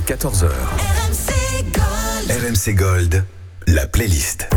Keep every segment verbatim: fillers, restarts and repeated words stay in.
quatorze heures. R M C Gold. R M C Gold, la playlist.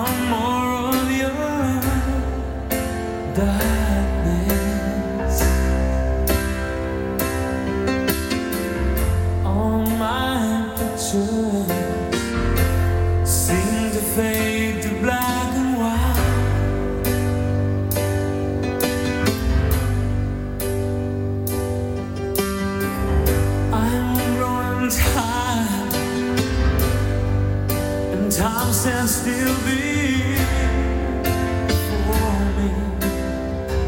Time stands still before me.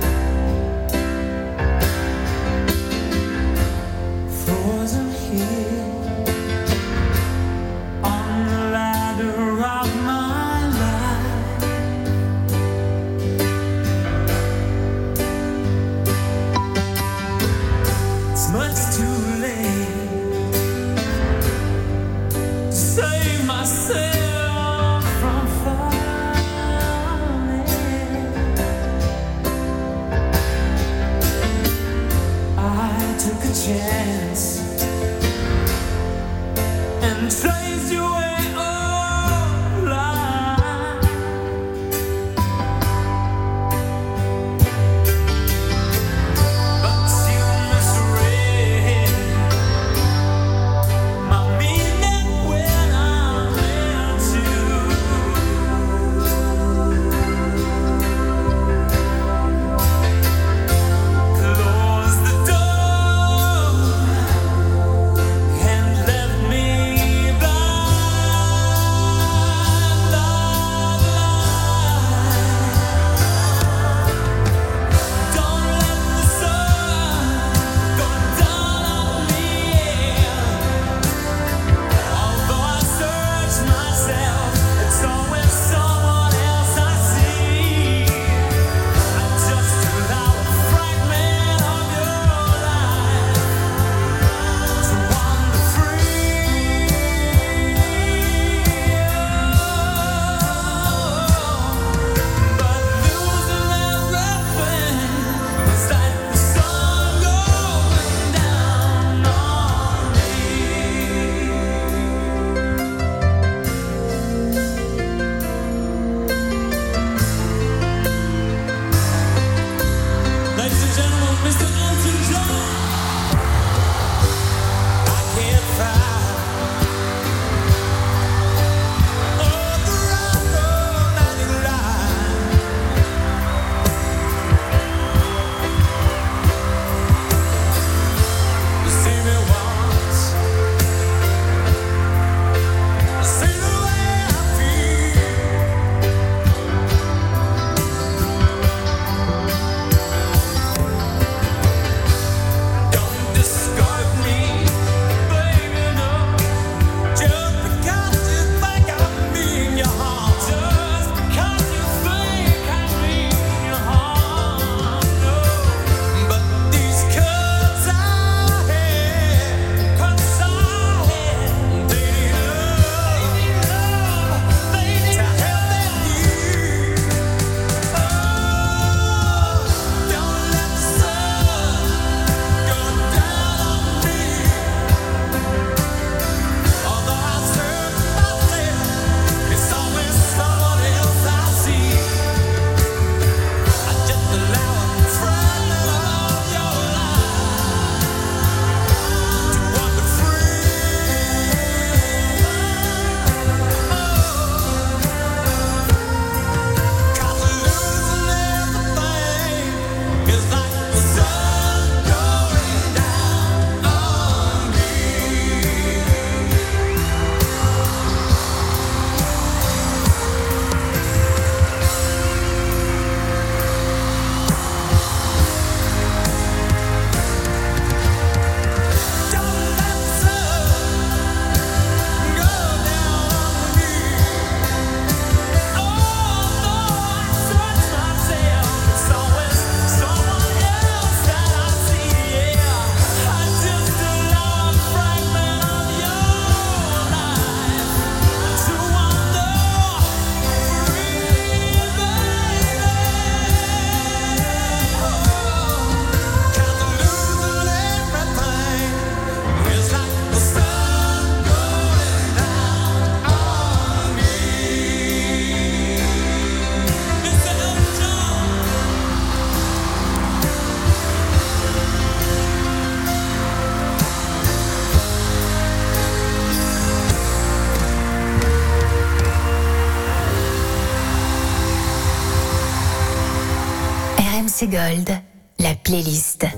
C'est Gold, la playlist.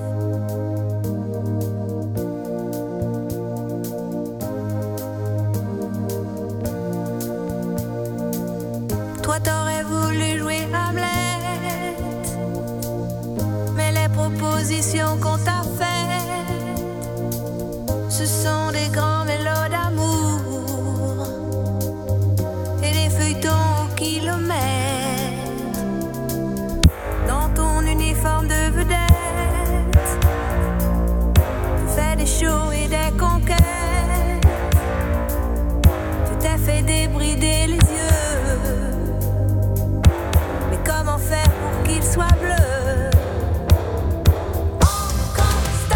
Toi t'aurais voulu jouer Hamlet, mais les propositions qu'on t'a faites, ce sont des grands mélos d'amour et des feuilletons au kilomètre. Dans ton uniforme de vedette, tu fais des shows et des conquêtes. Tu t'es fait débrider les yeux, mais comment faire pour qu'ils soient bleus? Encore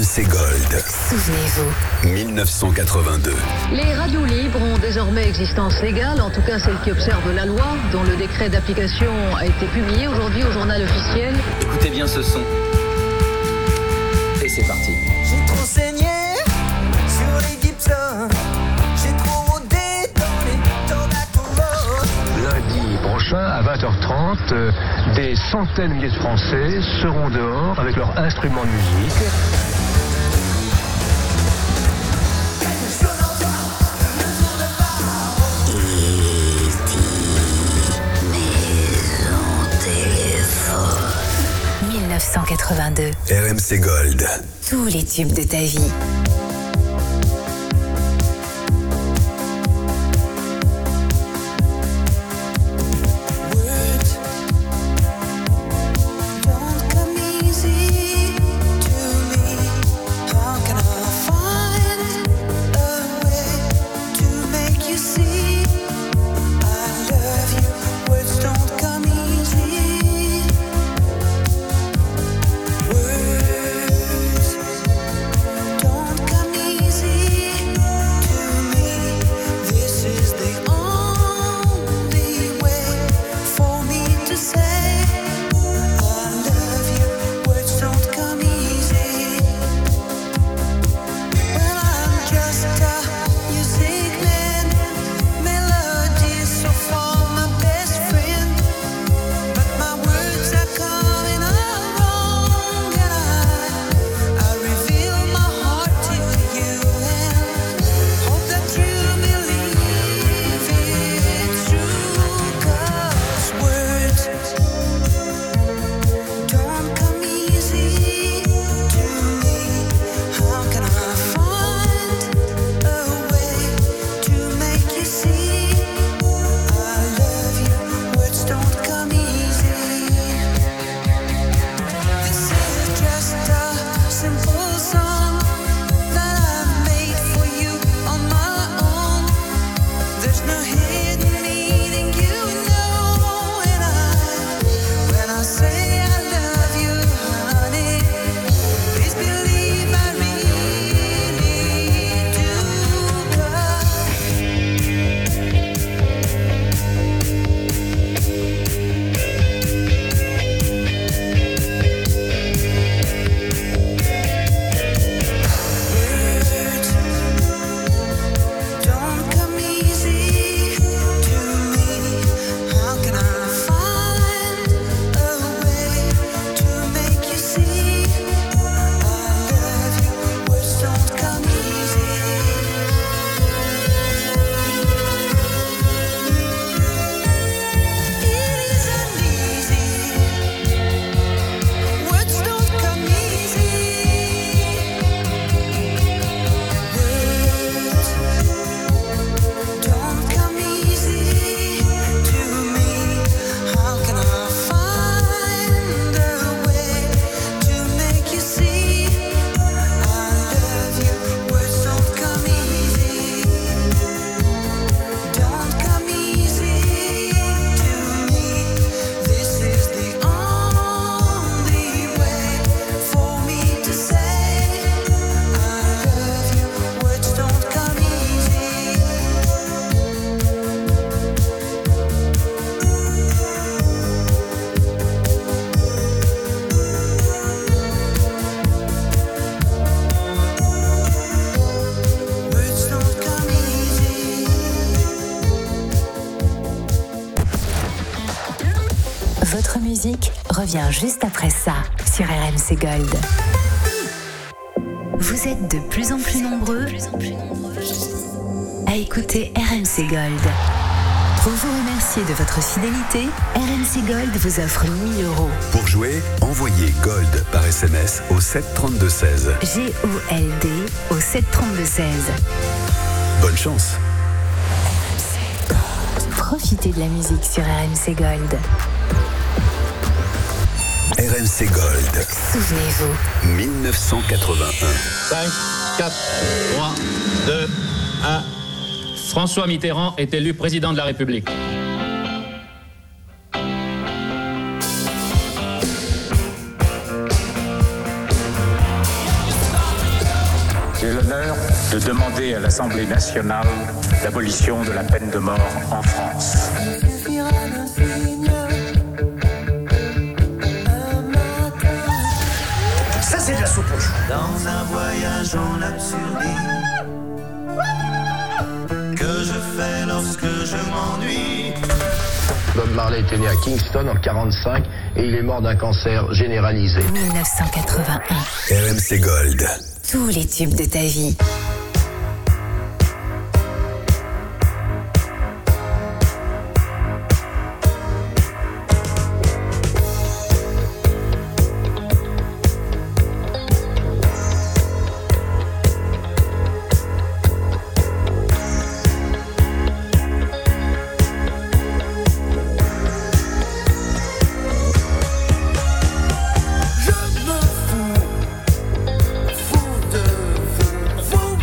M C Gold. Souvenez-vous. mille neuf cent quatre-vingt-deux. Les radios libres ont désormais existence légale, en tout cas celles qui observent la loi, dont le décret d'application a été publié aujourd'hui au journal officiel. Écoutez bien ce son. Et c'est parti. J'ai trop saigné sur les Gibson. J'ai trop rodé dans les Tornado. Lundi prochain, à vingt heures trente, euh, des centaines de milliers de Français seront dehors avec leurs instruments de musique. mille neuf cent quatre-vingt-deux. R M C Gold. Tous les tubes de ta vie. Votre musique revient juste après ça sur R M C Gold. Vous êtes de plus en plus nombreux à écouter R M C Gold. Pour vous remercier de votre fidélité, R M C Gold vous offre mille euros. Pour jouer, envoyez Gold par S M S au sept trente-deux seize. G O L D au sept trente-deux seize. Bonne chance. Profitez de la musique sur R M C Gold. R M C Gold. Souvenez-vous. mille neuf cent quatre-vingt-un. cinq, quatre, trois, deux, un. François Mitterrand est élu président de la République. l'honneur de demander à l'Assemblée nationale l'abolition de la peine de mort en France. Ça, c'est de la soupe aux choux. Dans un voyage en absurdité que je fais lorsque je m'ennuie. Bob Marley était né à Kingston en quarante-cinq et il est mort d'un cancer généralisé. dix-neuf cent quatre-vingt-un. R M C Gold. Tous les tubes de ta vie. Je me fous, fous de vous, vous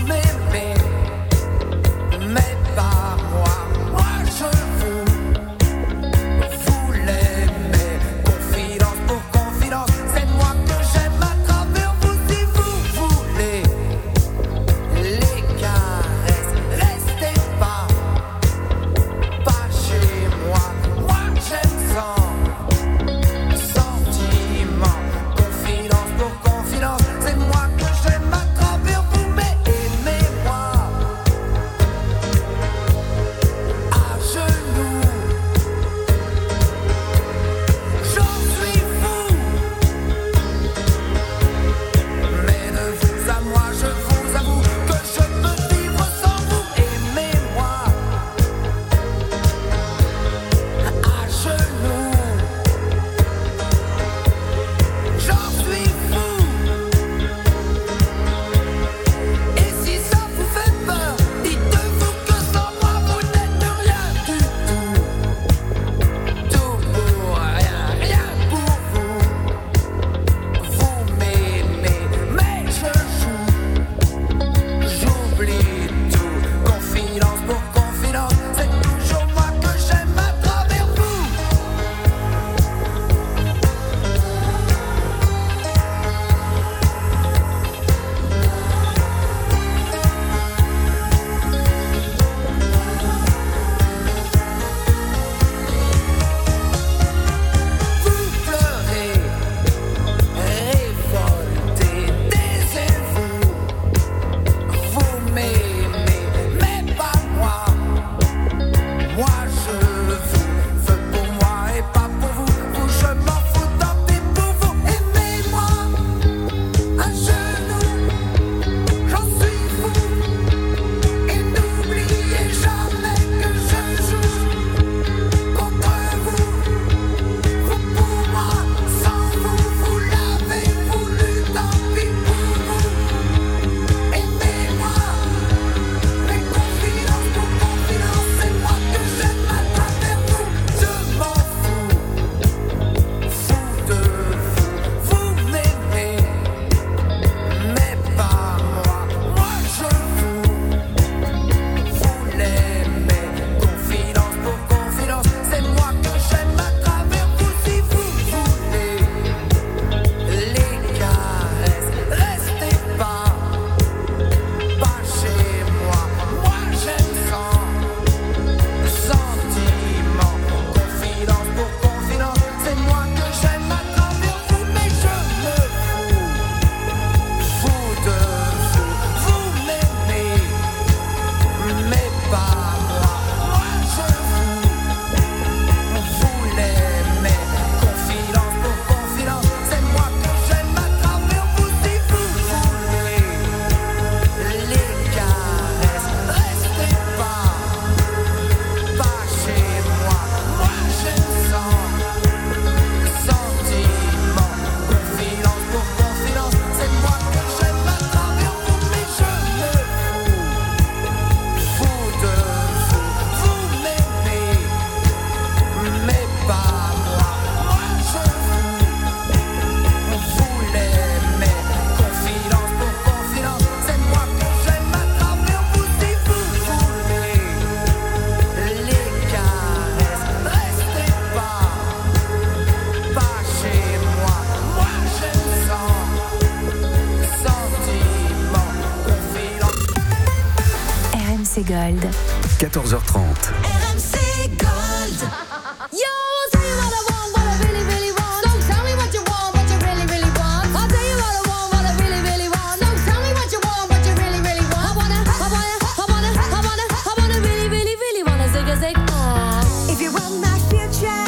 Gold. quatorze heures trente. R M C Gold. Yo, I'll tell you what I want, what I really, really want. Don't tell me what you want, what you really, really want. I'll tell you what I want, what I really, really want. Don't tell me what you want, what you really, really want. I wanna, I wanna, I wanna, I wanna, I wanna really, really, really wanna zig a zig. Ah. If you want my future,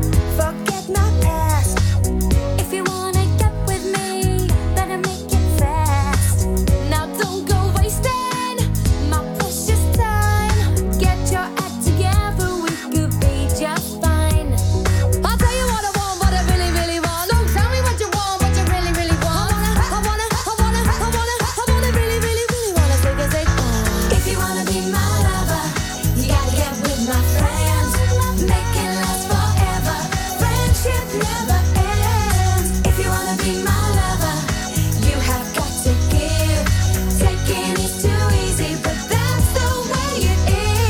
forget my past. If you wanna get with me, better make it fast. Now don't go wasting my precious time. Get your act together, we could be just fine. I'll tell you what I want, what I really, really want. Don't tell me what you want, what you really, really want. I wanna, I wanna, I wanna, I wanna, I wanna really, really, really wanna zig a zig. If you wanna be my lover, you gotta get with my friends. Make it last forever. Friendship never ends. If you wanna be my lover, you have got to give. Taking is too easy, but that's the way it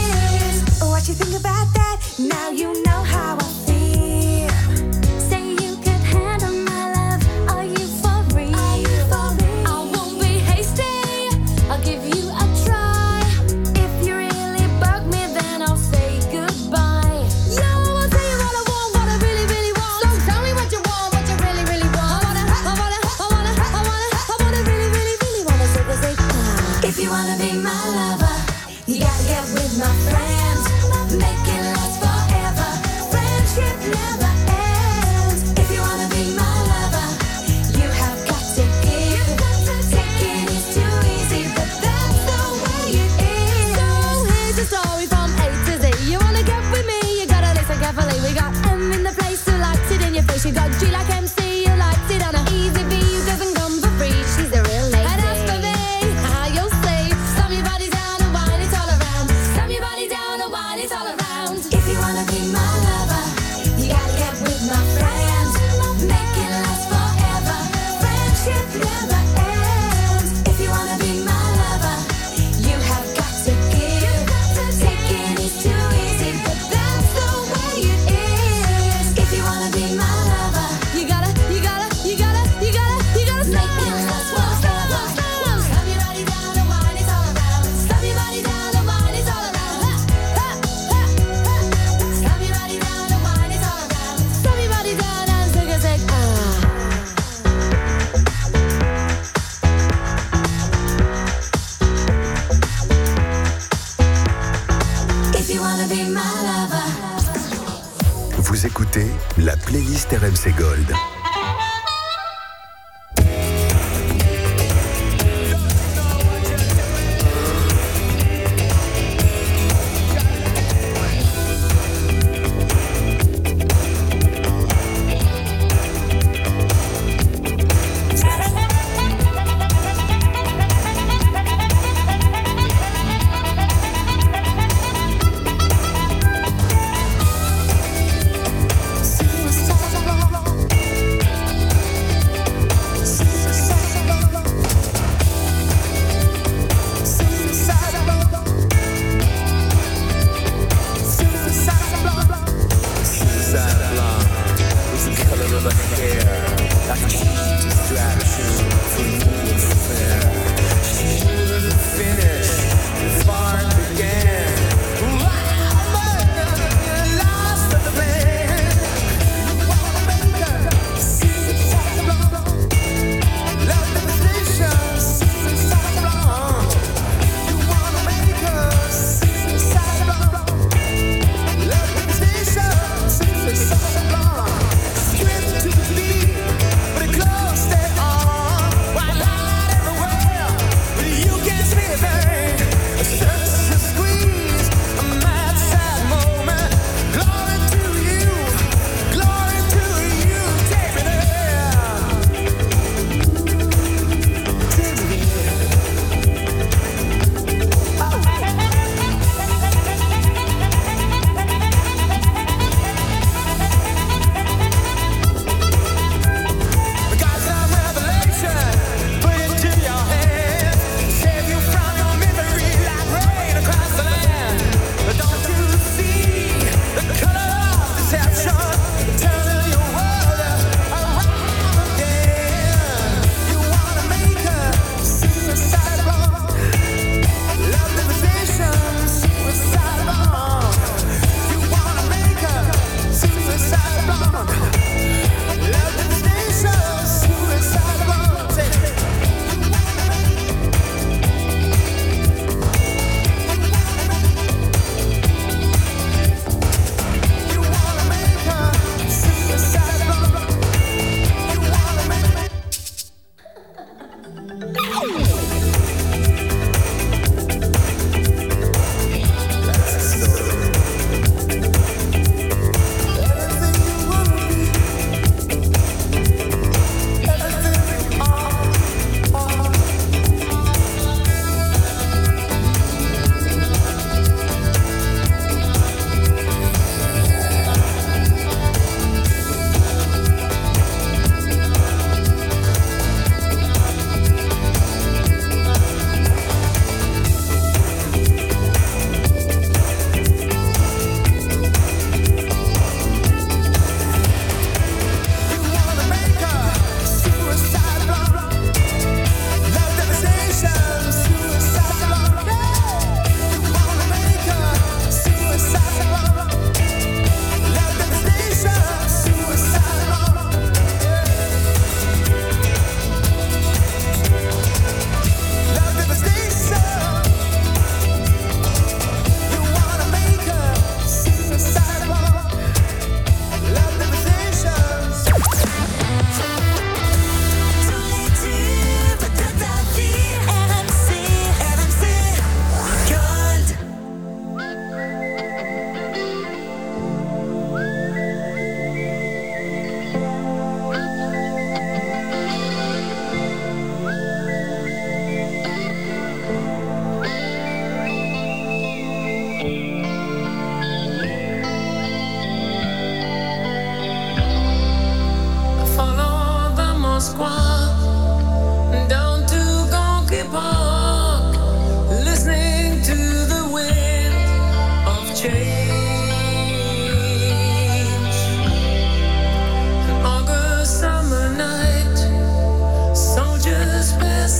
is. What you think about that? Now you know how I feel. Say you could handle my love. Are you for real? Are you for real? I won't be hasty. I'll give you a try. If you really bug me, then I'll say goodbye. Yo, I'll tell you what I want, what I really, really want. Don't tell me what you want, what you really, really want. I wanna, I wanna, I wanna, I wanna, I wanna really, really, really wanna zig a zig. If you wanna be my lover, you gotta get with my friends. Make it last forever. Friendship never ends. If you wanna be my lover, you have got to give. Taking is too easy, but that's the way it is. So here's the story from A to Z. You wanna get with me, you gotta listen carefully. We got M in the place who likes it in your face. You got G like M C who likes it on a easy B who doesn't come for free. She's a real lady. And as for me, how you'll see. Slam your body down and wine it all around. Slam your body down and wine it all around. If you wanna be my lover, you gotta get with my friends. Make it last forever. Friendship never ends. If you wanna be my lover, you have got to give. Taking is too easy, but that's the way it is. If you wanna be my lover, You gotta, you gotta, you gotta, you gotta, you gotta stop. make it last forever. Slam your body down and wine it all around. Slam your body down and wine it all around. Slam your body down and wine it all around. Slam your body down and zig a zig. Ah. If you wanna be my lover. Vous écoutez la playlist R M C Gold. Suicide.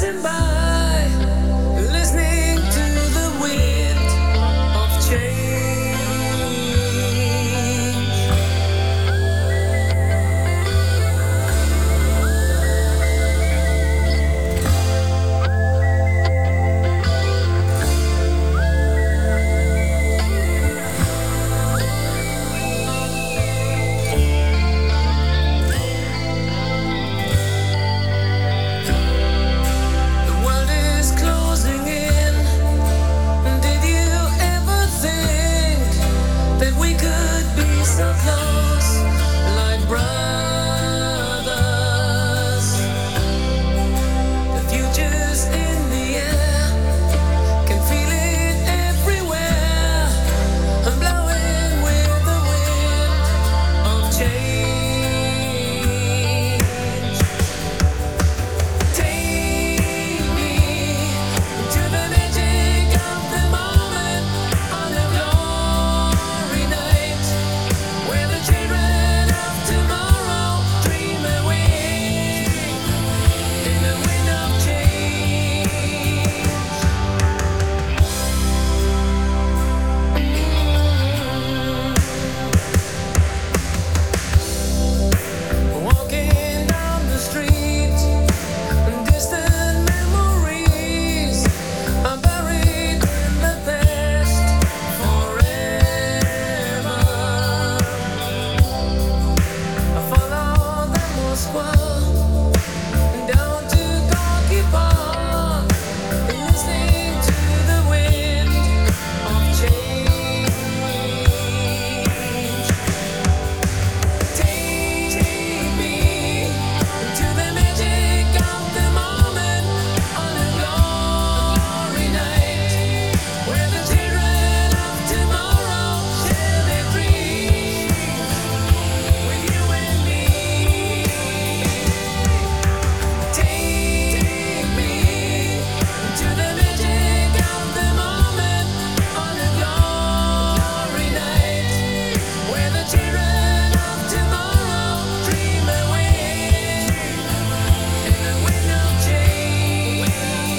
passing by, listening to the wind of change. The world is closing in. Did you ever think that we could be so close, like brothers? The future's in the air, can feel it everywhere. I'm blowing with the wind of change. Take me to the magic of the moment on a glory night, where the children of tomorrow dream away in the wind of change. Walking down the street, distant memories are buried in the past forever. I follow the Moscow down to Gorky Park, listening to the wind of change. Take me to the magic of the moment on a glory night, where the children of tomorrow share their dreams with you and me. Take me to the magic of the moment on a glory night, where the children of tomorrow dream away in the wind of change.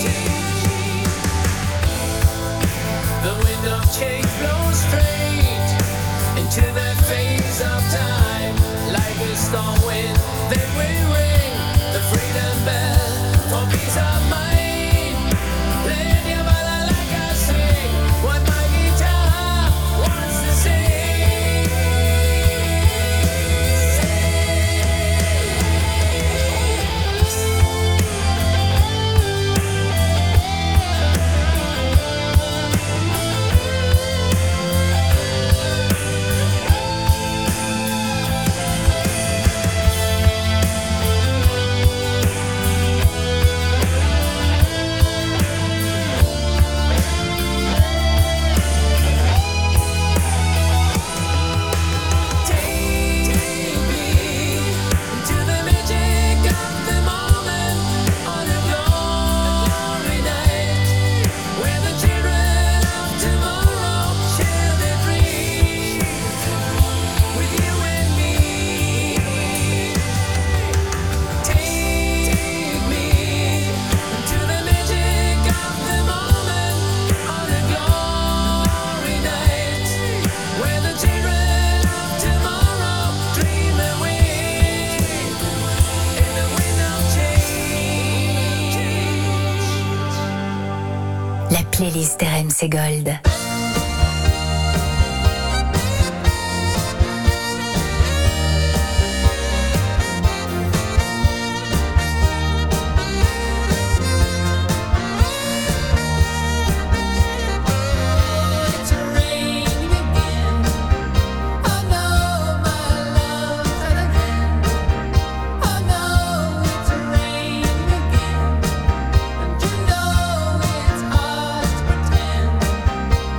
The wind of change blows straight into the face of time, like a storm wind that will ring the freedom bell for peace of mind. Play your bala like I sing what my guitar wants to sing. Take me to the magic of the moment on a glory night, where the children of tomorrow share their dreams with you and me. Take me to the magic of the moment on a glory night, where the children of tomorrow dream away in the wind of change. La playlist R M C Gold. It's raining again. I know my love's at an end. I know it's raining again, and you know it's hard to pretend.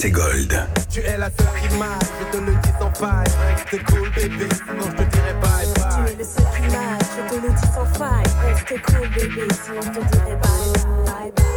C Gold. Tu es la seule qui marche, je te le dis sans faille. Reste cool bébé, sinon je te dirai bye bye. Tu es le seul qui marche, je te le dis sans faille. Reste cool bébé, sinon je te dirai bye bye bye.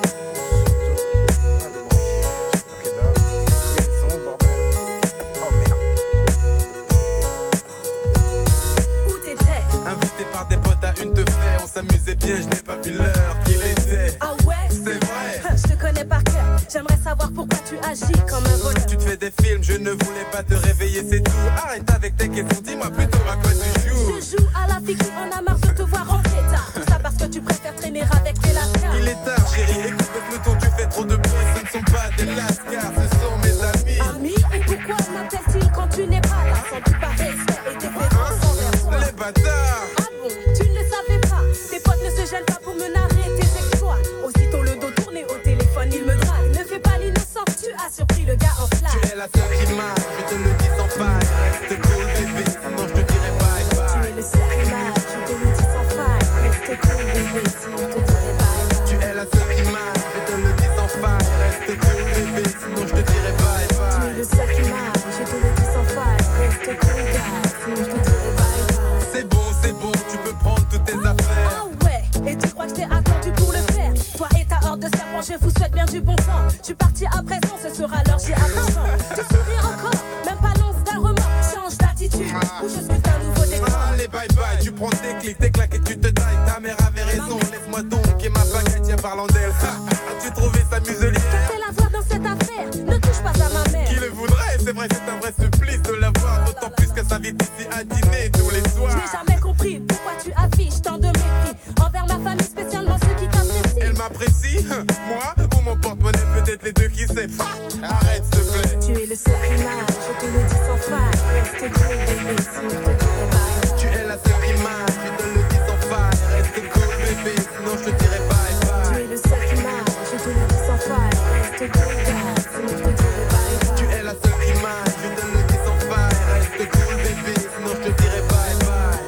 Invité par des potes à une te faire, on s'amusait bien, je n'ai pas vu l'heure qu'il était. Ah ouais? C'est vrai. Je te connais par cœur, j'aimerais savoir pourquoi tu agis comme un voleur. Tu te fais des films, je ne voulais pas te réveiller, c'est tout. Arrête avec tes questions, dis-moi plutôt à quoi tu joues. Je joue à la fille qui en a marre de te voir rentrer tard. Tout ça parce que tu préfères traîner avec les lascars. Il est tard chérie, écoute le peloton, tu fais trop de bruit. Ce ne sont pas des lascars, ce sont mes amis. Amis? Et pourquoi m'appellent-ils quand tu n'es pas là? Sans doute par respect et déférence envers toi. Les bâtards. Ah bon? Tu ne le savais pas? Tes potes ne se gênent pas pour me narrer tes exploits. Aussitôt le dos tourné au téléphone, il me drague. Ne fais pas l'innocent, tu as surpris le gars en flamme. Tu es la seule qui marche, je te le dis sans faille. Reste cool bébé, sinon je te dirai bye bye. Tu es le seul qui marche, je te le dis sans faille. Reste cool bébé, sinon je te dirai bye bye. Tu es la seule qui marche, je te le dis sans faille. Reste cool bébé, sinon je te dirai bye bye. Tu es le seul qui marche, je te le dis sans faille. Reste cool gars, sinon je te dirai bye bye. C'est bon, c'est bon, tu peux prendre toutes tes affaires. Ah ouais, et tu crois que je t'ai attendu pour le faire? Toi et ta horde de serpents, je vous souhaite bien du bon temps. Tu partis à présent, ce sera l'heure, j'y attends. Tu souris encore, même pas l'once d'un remords. Change d'attitude, ou je suis un nouveau décor. Allez bye bye, tu prends tes clics, tes claques et tu te tailles. Ta mère avait raison, laisse-moi donc et ma baguette, tiens parlant d'elle. As-tu trouvé sa muselière? Qu'a-t-elle à voir dans cette affaire? Ne touche pas à ma mère. Qui le voudrait? C'est vrai, c'est un vrai supplice de la voir. D'autant plus que ça vit ici à dîner tous les soirs. Je n'ai jamais compris pourquoi tu affiches tant de mépris envers ma famille, spécialement ceux qui t'apprécient. Elle m'apprécie? Moi? Ou mon porte-monnaie? Peut-être les deux, qui sait? Arrête s'il te plaît. Tu es le seul qui marche, je te le dis sans faille. Reste cool bébé, sinon je te dirai bye. Tu es la seule qui marche, je te le dis sans faille. Reste cool bébé, sinon je te dirai bye bye. Tu es le seul qui marche, je te le dis sans faille. Reste cool gars, sinon je te dirai bye bye. Tu es la seule qui marche, je te le dis sans faille. Reste cool bébé, sinon je te dirai bye bye.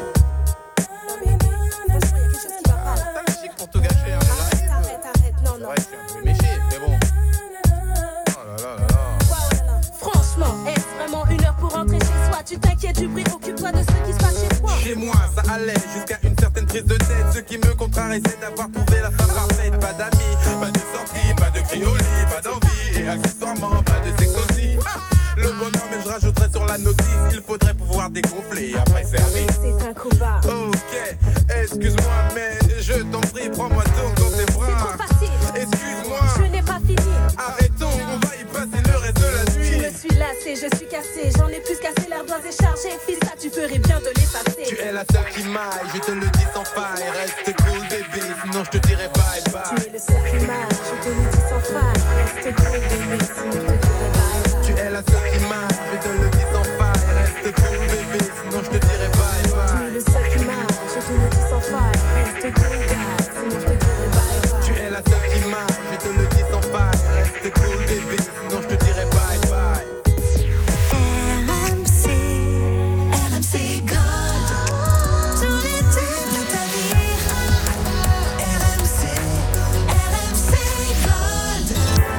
T'as le chic pour tout gâcher, hein? Arrête, arrête, arrête, non, non. Ouais, je suis un peu méché, mais bon. Oh là là là là. Franchement, est-ce vraiment une heure pour rentrer chez soi? Tu t'inquiètes du bruit, occupe-toi de ce qui se passe chez toi. Chez moi, ça allait jusqu'à une certaine prise de tête. Ce qui me contrarie, c'est d'avoir trouvé la femme parfaite. Pas d'amis, pas de sortie, pas de cri au lit, pas d'envie. Et accessoirement, pas de sexe aussi. Ah, le bonheur, mais je rajouterais sur la notice. Il faudrait pouvoir dégonfler après service. C'est un combat. Ok, excuse-moi, mais je t'en prie, prends-moi donc dans tes bras. C'est trop facile. Excuse-moi. Je n'ai pas fini. Arrêtons, on va y passer le reste de la nuit. Je me suis lassée, je suis cassée. J'en ai plus cassé, l'air doigt est chargé. Fils, ça tu ferais bien de l'effacer. Tu es la seule qui maille, je te le dis sans faille. Reste cool bébé, sinon je te dirai bye bye. Tu es le seul qui marche, je te le dis sans faille. Reste cool bébé, sinon je te dirai bye bye. Tu es la seule qui marche, je te le dis sans faille. Reste cool bébé, sinon je te dirai bye bye. Tu es le seul qui marche, je te le dis sans faille. Reste cool gars, sinon je te dirai bye bye. Tu es la seule qui marche, je te le dis sans faille. Reste cool bébé, sinon je te dirai bye bye. R M C, R M C Gold, tous les tubes de ta vie. R M C, R M C Gold.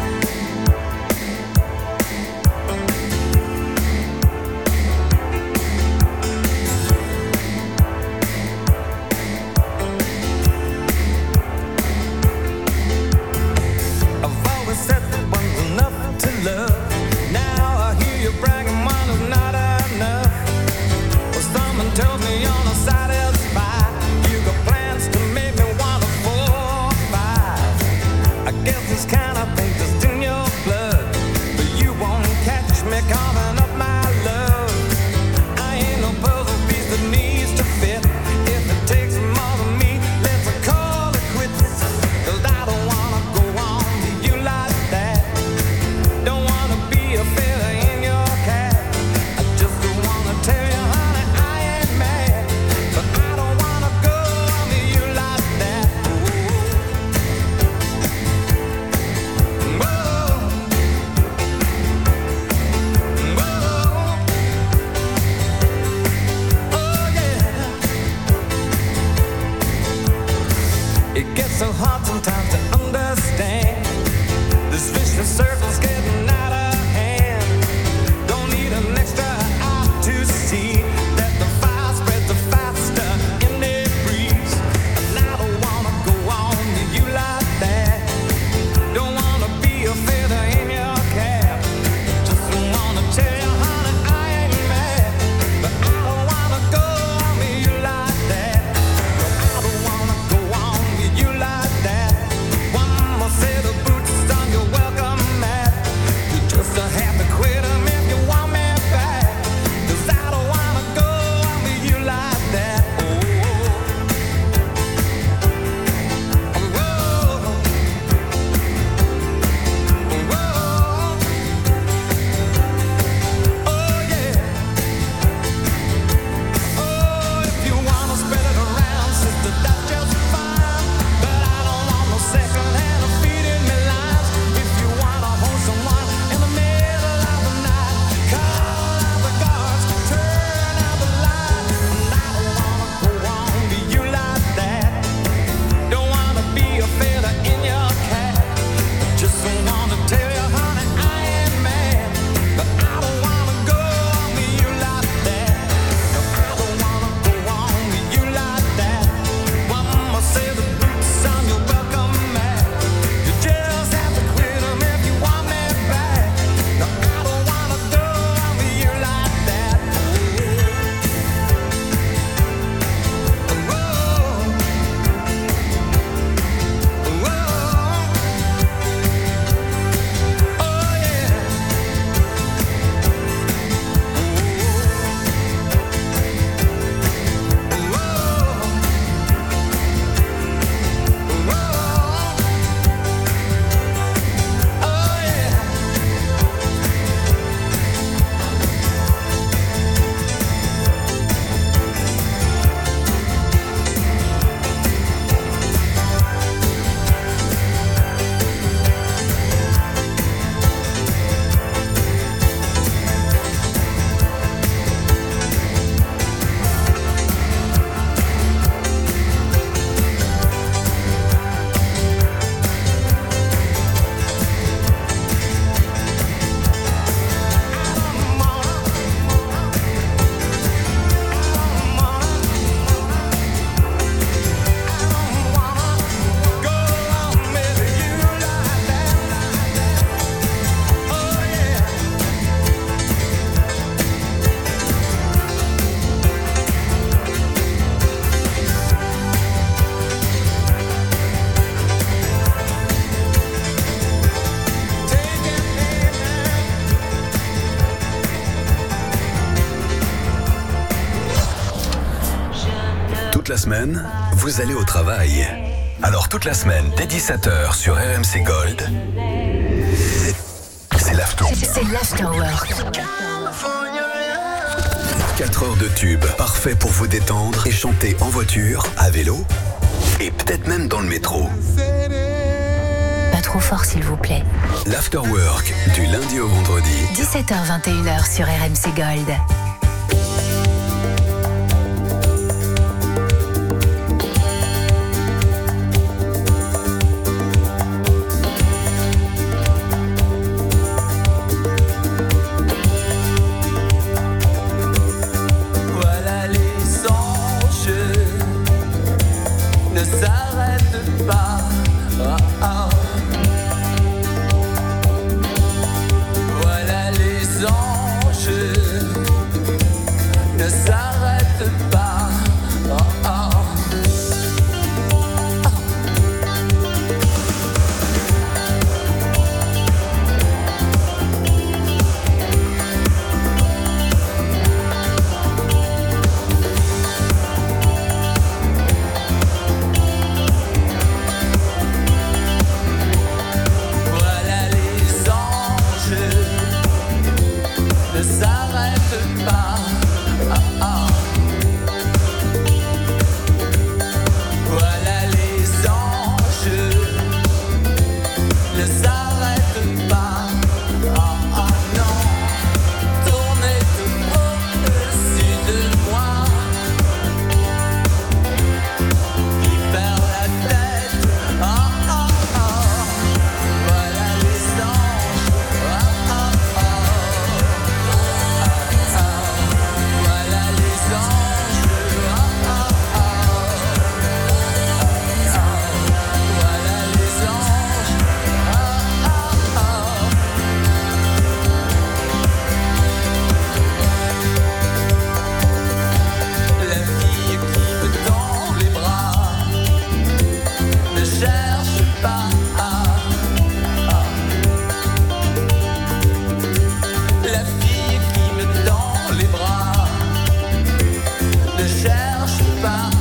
I've always said that one's enough to love. Now I hear you bragging one is not enough. Well, someone tells me you're not satisfied. You got plans to make me want a four or five. I guess this kind of thing just in your blood, but you won't catch me coughing up my love. I ain't no puzzle piece that needs to fit. If it takes more than me, let's call it quits. 'Cause I don't wanna go on to you like that. Don't wanna be a feather in your cap. I just don't wanna tell you, honey, I ain't mad, but I don't wanna go on to you like that. Whoa. Whoa. Oh yeah. It gets so hard sometimes to understand. This vicious circle's getting out of toute la semaine, vous allez au travail. Alors toute la semaine, dès dix-sept heures sur R M C Gold, c'est l'after. C'est l'afterwork. quatre heures de tubes, parfait pour vous détendre et chanter en voiture, à vélo et peut-être même dans le métro. Pas trop fort s'il vous plaît. L'afterwork, du lundi au vendredi. dix-sept heures vingt et une heures sur R M C Gold. Voilà les anges ne s'arrêtent pas. Ah, ah. Voilà les anges ne s'arrêtent pas. Ah, ah. Voilà les anges ne s'arrêtent pas. Ah, ah. Voilà les anges ne s'arrêtent pas. Ah, ah, non. Tournez tout au-dessus de moi. Qui perd la tête. Ah, ah, ah. Voilà les anges. Ah, ah, ah. Ah, ah. Voilà les anges. Ah, ah, ah. Ah, ah. Voilà les anges. Ah, ah, ah. La fille qui me tend les bras ne cherche pas. La fille qui me tend les bras ne cherche pas.